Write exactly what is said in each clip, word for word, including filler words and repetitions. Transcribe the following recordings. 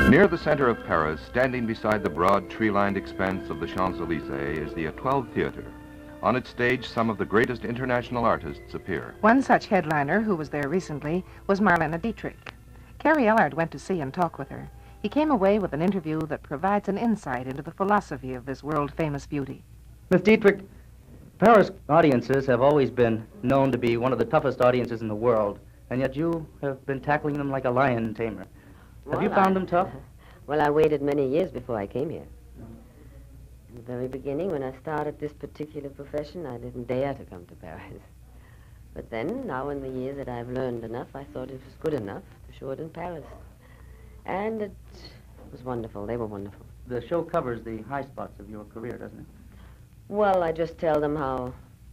Near the center of Paris, standing beside the broad tree-lined expanse of the Champs-Élysées, is the Étoile Theater. On its stage, some of the greatest international artists appear. One such headliner who was there recently was Marlene Dietrich. Cary Elard went to see and talk with her. He came away with an interview that provides an insight into the philosophy of this world-famous beauty. Miss Dietrich, Paris audiences have always been known to be one of the toughest audiences in the world, and yet you have been tackling them like a lion tamer. Have Well, you found I, them tough? Well, I waited many years before I came here. In the very beginning, when I started this particular profession, I didn't dare to come to Paris. But then, now in the years that I've learned enough, I thought it was good enough to show it in Paris. And it was wonderful. They were wonderful. The show covers the high spots of your career, doesn't it? Well, I just tell them how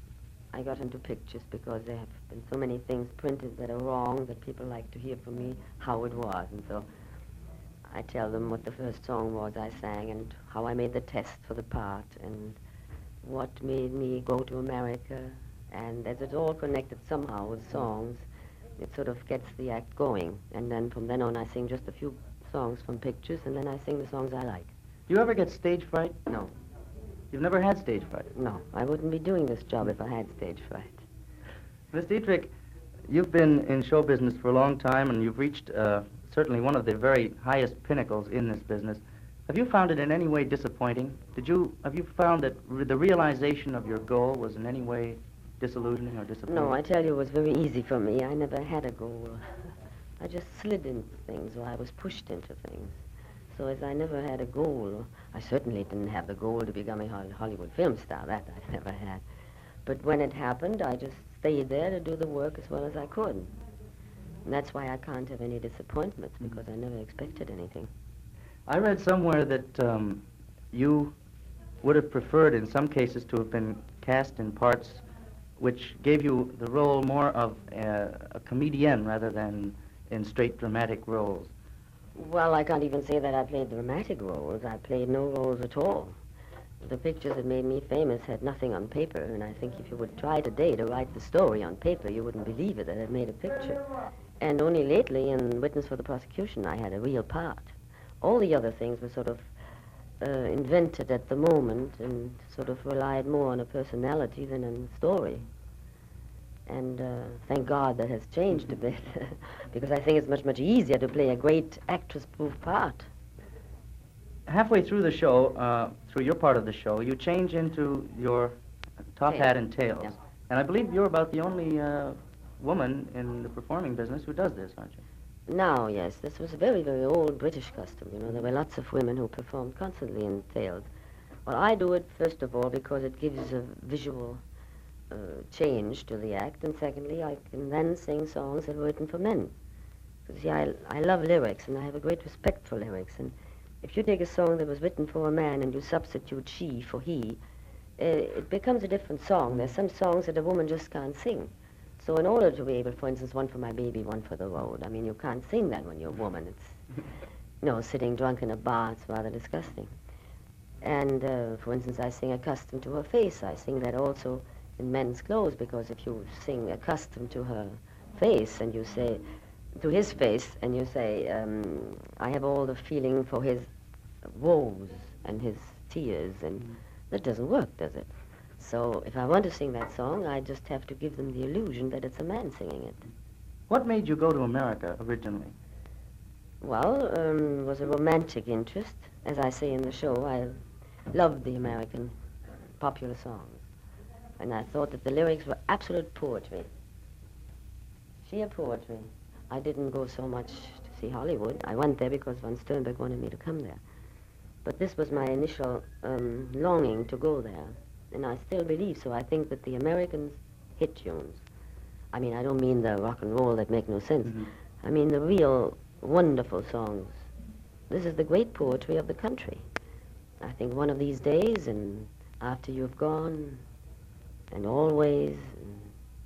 I got into pictures because there have been so many things printed that are wrong that people like to hear from me how it was. And so I tell them what the first song was I sang and how I made the test for the part and what made me go to America. And as it's all connected somehow with songs, it sort of gets the act going. And then from then on, I sing just a few songs from pictures, and then I sing the songs I like. Do you ever get stage fright? No. You've never had stage fright? No, I wouldn't be doing this job if I had stage fright. Miss Dietrich, you've been in show business for a long time, and you've reached uh, certainly one of the very highest pinnacles in this business. Have you found it in any way disappointing? Did you, have you found that re the realization of your goal was in any way disillusioning or disappointing? No, I tell you, it was very easy for me. I never had a goal. I just slid into things, or I was pushed into things. So as I never had a goal, I certainly didn't have the goal to become a Hollywood film star. That I never had. But when it happened, I just stayed there to do the work as well as I could. And that's why I can't have any disappointments, because I never expected anything. I read somewhere that um, you would have preferred, in some cases, to have been cast in parts which gave you the role more of a, a comedian rather than in straight dramatic roles. Well, I can't even say that I played dramatic roles. I played no roles at all. The pictures that made me famous had nothing on paper, and I think if you would try today to write the story on paper, you wouldn't believe it that it made a picture. And only lately, in Witness for the Prosecution, I had a real part. All the other things were sort of uh, invented at the moment and sort of relied more on a personality than on a story. And uh, thank God that has changed a bit, because I think it's much, much easier to play a great actress-proof part. Halfway through the show, uh, through your part of the show, you change into your top Tail. hat and tails. Yeah. And I believe you're about the only uh, woman in the performing business who does this, aren't you? Now, yes, this was a very, very old British custom. You know, there were lots of women who performed constantly in tails. Well, I do it, first of all, because it gives a visual uh, change to the act, and secondly, I can then sing songs that were written for men. Because, see, I, I love lyrics, and I have a great respect for lyrics, and if you take a song that was written for a man and you substitute she for he, uh, it becomes a different song. There's some songs that a woman just can't sing. So in order to be able, for instance, one for my baby, one for the road, I mean, you can't sing that when you're a woman. It's, you know, sitting drunk in a bar, it's rather disgusting. And, uh, for instance, I sing Accustomed to Her Face. I sing that also in men's clothes, because if you sing Accustomed to Her Face and you say, to his face, and you say, um, I have all the feeling for his woes and his tears, and mm. that doesn't work, does it? So if I want to sing that song, I just have to give them the illusion that it's a man singing it. What made you go to America originally? Well, um, it was a romantic interest. As I say in the show, I loved the American popular songs. And I thought that the lyrics were absolute poetry. Sheer poetry. I didn't go so much to see Hollywood. I went there because von Sternberg wanted me to come there. But this was my initial um, longing to go there. And I still believe so. I think that the Americans hit tunes. I mean, I don't mean the rock and roll that make no sense. Mm-hmm. I mean the real wonderful songs. This is the great poetry of the country. I think one of these days, and After You've Gone, and Always, and,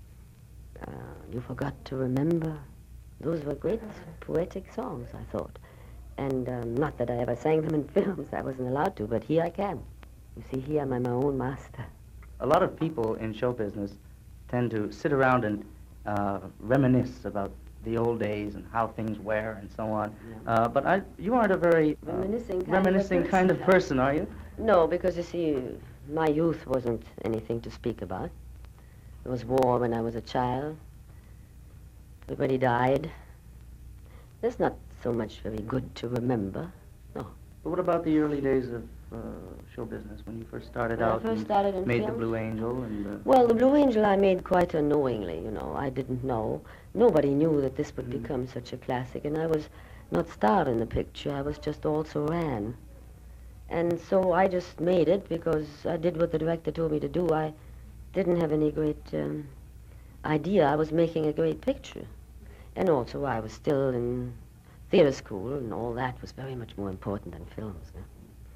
uh, You Forgot to Remember, those were great poetic songs, I thought. And um, not that I ever sang them in films. I wasn't allowed to, but here I can. You see, here I'm my own master. A lot of people in show business tend to sit around and uh, reminisce about the old days and how things were and so on. Yeah. Uh, but I, you aren't a very uh, Reminiscing kind reminiscing of a kind of person. person, are you? No, because you see, my youth wasn't anything to speak about. There was war when I was a child. Everybody died. There's not so much very good to remember. No. But what about the early days of uh, show business when you first started When I out first and started in made the film? Blue Angel and? Uh, Well, the Blue Angel I made quite unknowingly, you know. I didn't know. Nobody knew that this would Mhm. become such a classic, and I was not starred in the picture. I was just also ran. And so I just made it because I did what the director told me to do. I didn't have any great um, idea. I was making a great picture. And also I was still in theater school, and all that was very much more important than films. No?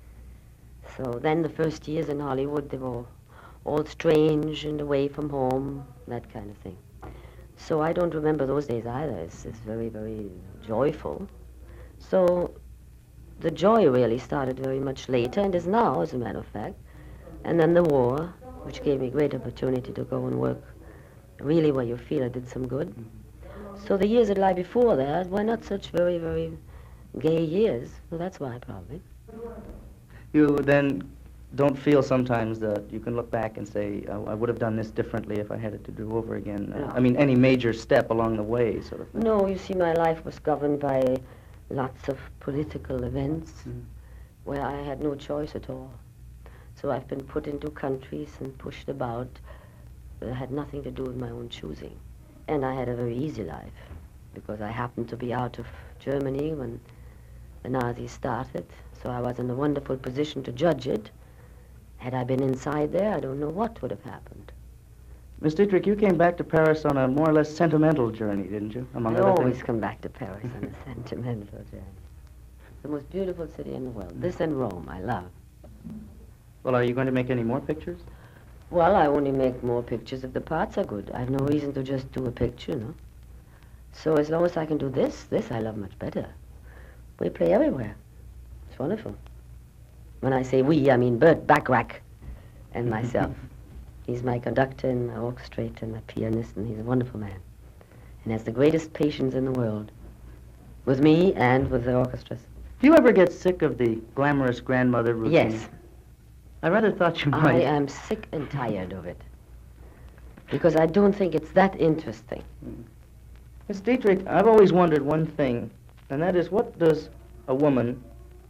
So then the first years in Hollywood, they were all strange and away from home, that kind of thing. So I don't remember those days either. It's, it's very, very joyful. So the joy really started very much later, and is now, as a matter of fact. And then the war, which gave me great opportunity to go and work really where you feel it did some good. So the years that lie before that were not such very, very gay years. Well, that's why, probably. You then don't feel sometimes that you can look back and say, oh, I would have done this differently if I had it to do over again. Uh, No. I mean, any major step along the way, sort of thing. No, you see, my life was governed by lots of political events Mhm. where I had no choice at all. So I've been put into countries and pushed about that had nothing to do with my own choosing. And I had a very easy life because I happened to be out of Germany when the Nazis started. So I was in a wonderful position to judge it. Had I been inside there, I don't know what would have happened. Miss Dietrich, you came back to Paris on a more or less sentimental journey, didn't you? Among I other always things. come back to Paris on a sentimental journey. The most beautiful city in the world. This and Rome, I love. Well, are you going to make any more pictures? Well, I only make more pictures if the parts are good. I have no reason to just do a picture, no? So as long as I can do this, this I love much better. We play everywhere. It's wonderful. When I say we, I mean Bert Bacharach and myself. He's my conductor and my orchestrator and my pianist, and he's a wonderful man. And has the greatest patience in the world. With me and with the orchestras. Do you ever get sick of the glamorous grandmother routine? Yes. I rather thought you I might. am sick and tired of it. Because I don't think it's that interesting. Miss Dietrich, I've always wondered one thing, and that is, what does a woman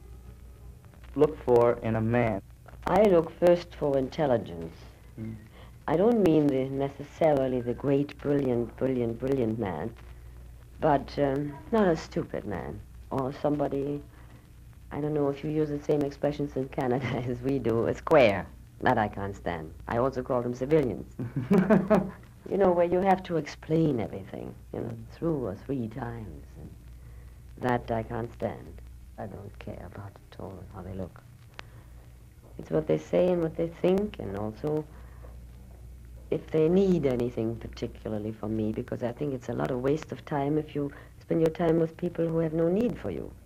look for in a man? I look first for intelligence. Mm. I don't mean the, necessarily the great, brilliant, brilliant, brilliant man, but um, not a stupid man, or somebody, I don't know if you use the same expressions in Canada as we do, a square. That I can't stand. I also call them civilians. You know, where you have to explain everything, you know, through or three times. And that I can't stand. I don't care about it at all, how they look. It's what they say and what they think, and also if they need anything particularly from me, because I think it's a lot of waste of time if you spend your time with people who have no need for you.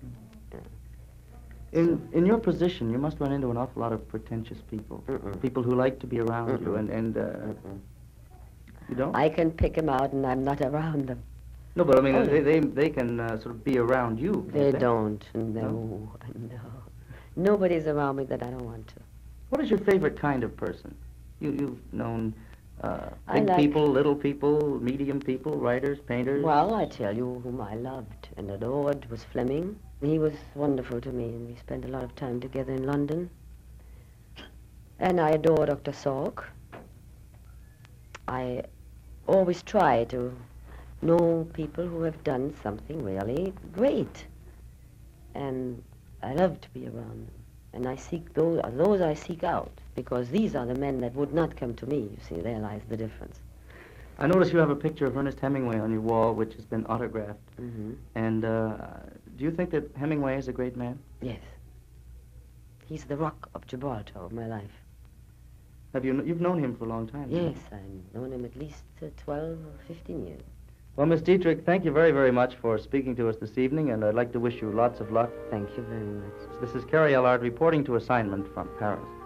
In in your position, you must run into an awful lot of pretentious people, Mm-mm. people who like to be around you, Mm-mm. and and uh, Mm-mm. you don't. I can pick them out, and I'm not around them. No, but I mean, Oh, they no. they they can uh, sort of be around you. They can't don't. No, no. Nobody's around me that I don't want to. What is your favorite kind of person? You you've known uh, I big like- people, little people, medium people, writers, painters. Well, I tell you whom I loved and adored was Fleming. He was wonderful to me, and we spent a lot of time together in London. And I adore Doctor Salk. I always try to know people who have done something really great. And I love to be around them. And I seek those, those I seek out, because these are the men that would not come to me, you see. There lies the difference. I notice you have a picture of Ernest Hemingway on your wall, which has been autographed. Mm-hmm. And uh, do you think that Hemingway is a great man? Yes. He's the rock of Gibraltar of my life. Have you kn- you've known him for a long time? haven't you? Yes, I've known him at least uh, twelve or fifteen years. Well, Miss Dietrich, thank you very, very much for speaking to us this evening, and I'd like to wish you lots of luck. Thank you very much. This is Carrie Ellard reporting to assignment from Paris.